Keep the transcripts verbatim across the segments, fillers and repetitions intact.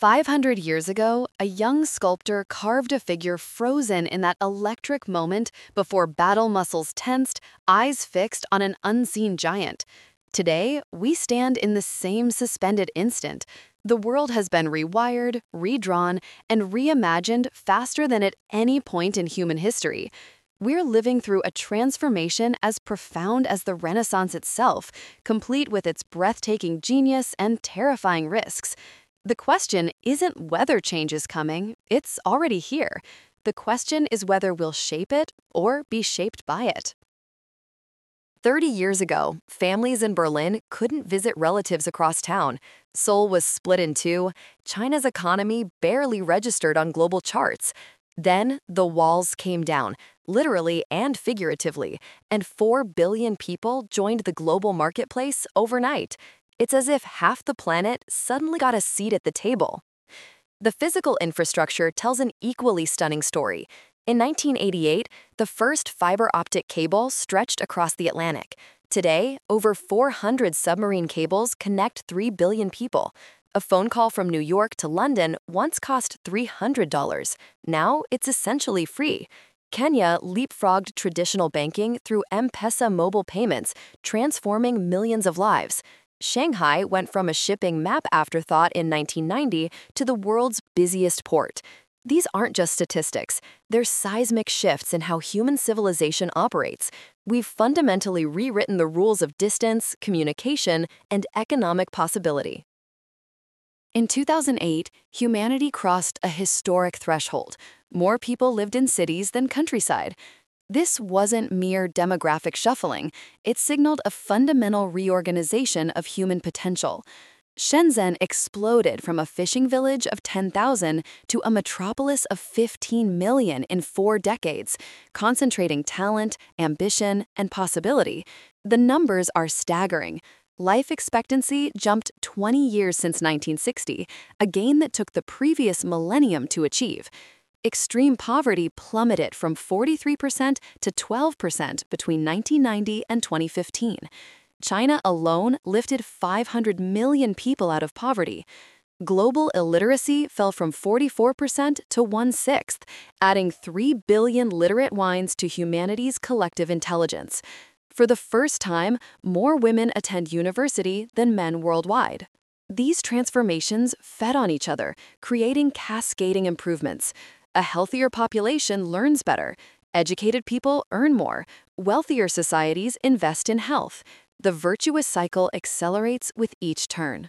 five hundred years ago, a young sculptor carved a figure frozen in that electric moment before battle muscles tensed, eyes fixed on an unseen giant. Today, we stand in the same suspended instant. The world has been rewired, redrawn, and reimagined faster than at any point in human history. We're living through a transformation as profound as the Renaissance itself, complete with its breathtaking genius and terrifying risks. The question isn't whether change is coming, it's already here. The question is whether we'll shape it or be shaped by it. thirty years ago, families in Berlin couldn't visit relatives across town. Seoul was split in two. China's economy barely registered on global charts. Then the walls came down, literally and figuratively, and four billion people joined the global marketplace overnight. It's as if half the planet suddenly got a seat at the table. The physical infrastructure tells an equally stunning story. In nineteen eighty-eight, the first fiber optic cable stretched across the Atlantic. Today, over four hundred submarine cables connect three billion people. A phone call from New York to London once cost three hundred dollars. Now it's essentially free. Kenya leapfrogged traditional banking through M-Pesa mobile payments, transforming millions of lives. Shanghai went from a shipping map afterthought in nineteen ninety to the world's busiest port. These aren't just statistics, they're seismic shifts in how human civilization operates. We've fundamentally rewritten the rules of distance, communication, and economic possibility. In two thousand eight, humanity crossed a historic threshold. More people lived in cities than countryside. This wasn't mere demographic shuffling, it signaled a fundamental reorganization of human potential. Shenzhen exploded from a fishing village of ten thousand to a metropolis of fifteen million in four decades, concentrating talent, ambition, and possibility. The numbers are staggering. Life expectancy jumped twenty years since nineteen sixty, a gain that took the previous millennium to achieve. Extreme poverty plummeted from forty-three percent to twelve percent between nineteen ninety and twenty fifteen. China alone lifted five hundred million people out of poverty. Global illiteracy fell from forty-four percent to one-sixth, adding three billion literate minds to humanity's collective intelligence. For the first time, more women attend university than men worldwide. These transformations fed on each other, creating cascading improvements. A healthier population learns better. Educated people earn more. Wealthier societies invest in health. The virtuous cycle accelerates with each turn.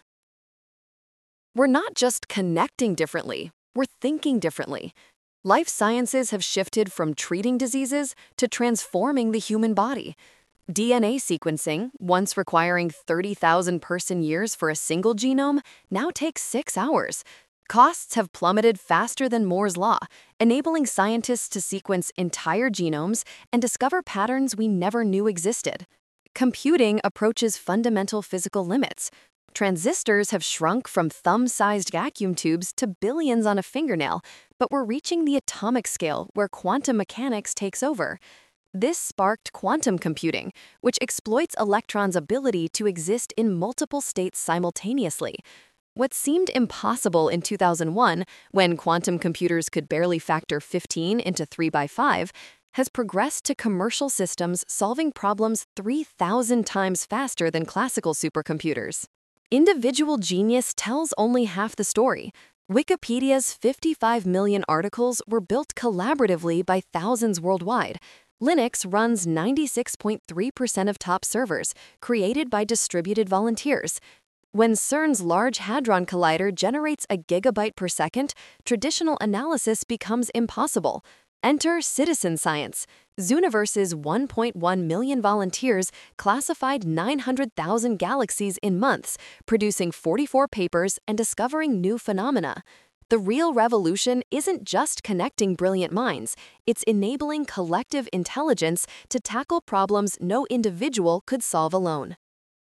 We're not just connecting differently, we're thinking differently. Life sciences have shifted from treating diseases to transforming the human body. D N A sequencing, once requiring thirty thousand person-years for a single genome, now takes six hours. Costs have plummeted faster than Moore's Law, enabling scientists to sequence entire genomes and discover patterns we never knew existed. Computing approaches fundamental physical limits. Transistors have shrunk from thumb-sized vacuum tubes to billions on a fingernail, but we're reaching the atomic scale where quantum mechanics takes over. This sparked quantum computing, which exploits electrons' ability to exist in multiple states simultaneously. What seemed impossible in two thousand one, when quantum computers could barely factor fifteen into three by five, has progressed to commercial systems solving problems three thousand times faster than classical supercomputers. Individual genius tells only half the story. Wikipedia's fifty-five million articles were built collaboratively by thousands worldwide. Linux runs ninety-six point three percent of top servers, created by distributed volunteers. When CERN's Large Hadron Collider generates a gigabyte per second, traditional analysis becomes impossible. Enter citizen science. Zooniverse's one point one million volunteers classified nine hundred thousand galaxies in months, producing forty-four papers and discovering new phenomena. The real revolution isn't just connecting brilliant minds, it's enabling collective intelligence to tackle problems no individual could solve alone.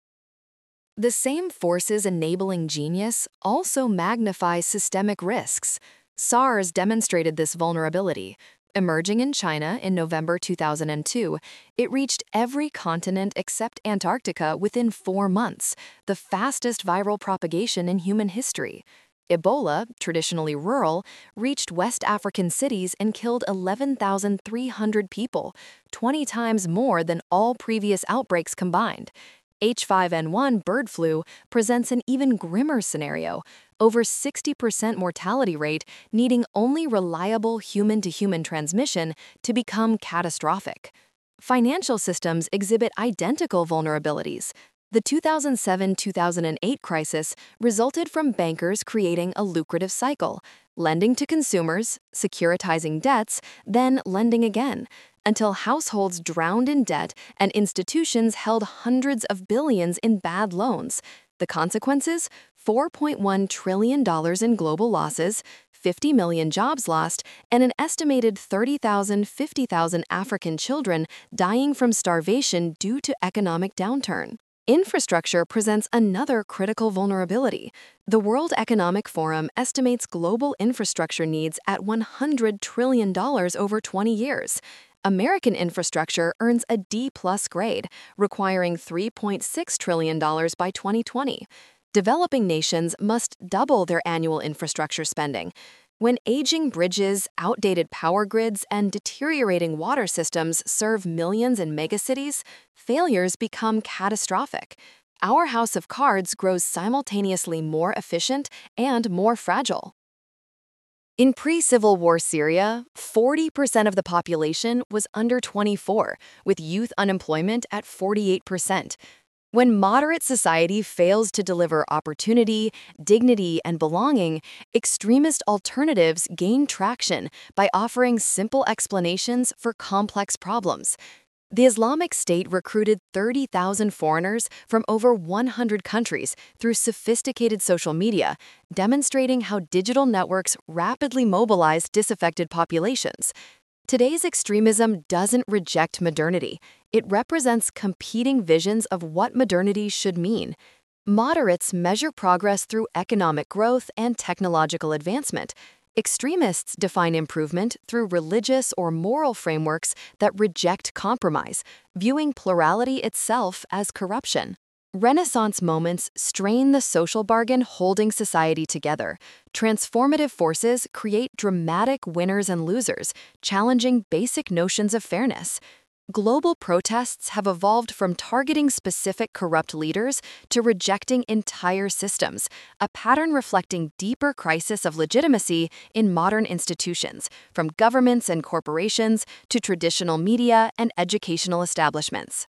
The same forces enabling genius also magnify systemic risks. SARS demonstrated this vulnerability. Emerging in China in November two thousand two, it reached every continent except Antarctica within four months, the fastest viral propagation in human history. Ebola, traditionally rural, reached West African cities and killed eleven thousand three hundred people, twenty times more than all previous outbreaks combined. H five N one bird flu presents an even grimmer scenario, over sixty percent mortality rate, needing only reliable human-to-human transmission to become catastrophic. Financial systems exhibit identical vulnerabilities. The two thousand seven two thousand eight crisis resulted from bankers creating a lucrative cycle, lending to consumers, securitizing debts, then lending again, until households drowned in debt and institutions held hundreds of billions in bad loans. The consequences? four point one trillion dollars in global losses, fifty million jobs lost, and an estimated thirty thousand, fifty thousand African children dying from starvation due to economic downturn. Infrastructure presents another critical vulnerability. The World Economic Forum estimates global infrastructure needs at one hundred trillion dollars over twenty years. American infrastructure earns a D-plus grade, requiring three point six trillion dollars by twenty twenty. Developing nations must double their annual infrastructure spending. When aging bridges, outdated power grids, and deteriorating water systems serve millions in megacities, failures become catastrophic. Our house of cards grows simultaneously more efficient and more fragile. In pre-Civil War Syria, forty percent of the population was under twenty-four, with youth unemployment at forty-eight percent. When moderate society fails to deliver opportunity, dignity, and belonging, extremist alternatives gain traction by offering simple explanations for complex problems. The Islamic State recruited thirty thousand foreigners from over one hundred countries through sophisticated social media, demonstrating how digital networks rapidly mobilize disaffected populations. Today's extremism doesn't reject modernity. It represents competing visions of what modernity should mean. Moderates measure progress through economic growth and technological advancement. Extremists define improvement through religious or moral frameworks that reject compromise, viewing plurality itself as corruption. Renaissance moments strain the social bargain holding society together. Transformative forces create dramatic winners and losers, challenging basic notions of fairness. Global protests have evolved from targeting specific corrupt leaders to rejecting entire systems, a pattern reflecting deeper crisis of legitimacy in modern institutions, from governments and corporations to traditional media and educational establishments.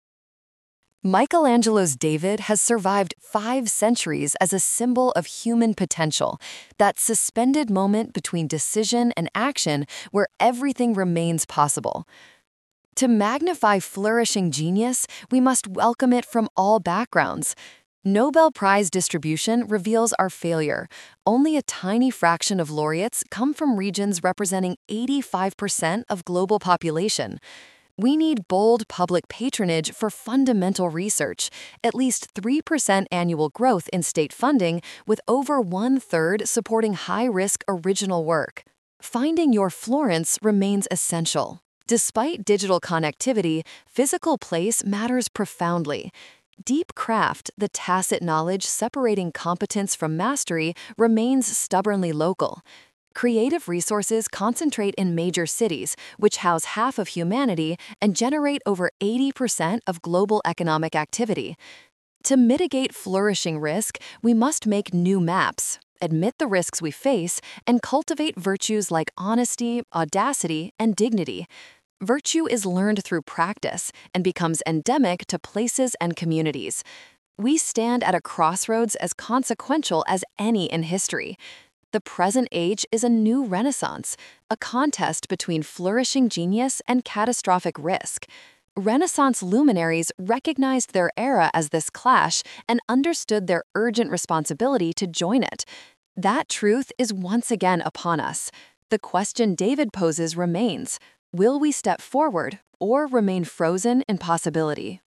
Michelangelo's David has survived five centuries as a symbol of human potential, that suspended moment between decision and action where everything remains possible. To magnify flourishing genius, we must welcome it from all backgrounds. Nobel Prize distribution reveals our failure. Only a tiny fraction of laureates come from regions representing eighty-five percent of global population. We need bold public patronage for fundamental research, at least three percent annual growth in state funding, with over one-third supporting high-risk original work. Finding your Florence remains essential. Despite digital connectivity, physical place matters profoundly. Deep craft, the tacit knowledge separating competence from mastery, remains stubbornly local. Creative resources concentrate in major cities, which house half of humanity and generate over eighty percent of global economic activity. To mitigate flourishing risk, we must make new maps, admit the risks we face, and cultivate virtues like honesty, audacity, and dignity. Virtue is learned through practice and becomes endemic to places and communities. We stand at a crossroads as consequential as any in history. The present age is a new renaissance, a contest between flourishing genius and catastrophic risk. Renaissance luminaries recognized their era as this clash and understood their urgent responsibility to join it. That truth is once again upon us. The question David poses remains: will we step forward or remain frozen in possibility?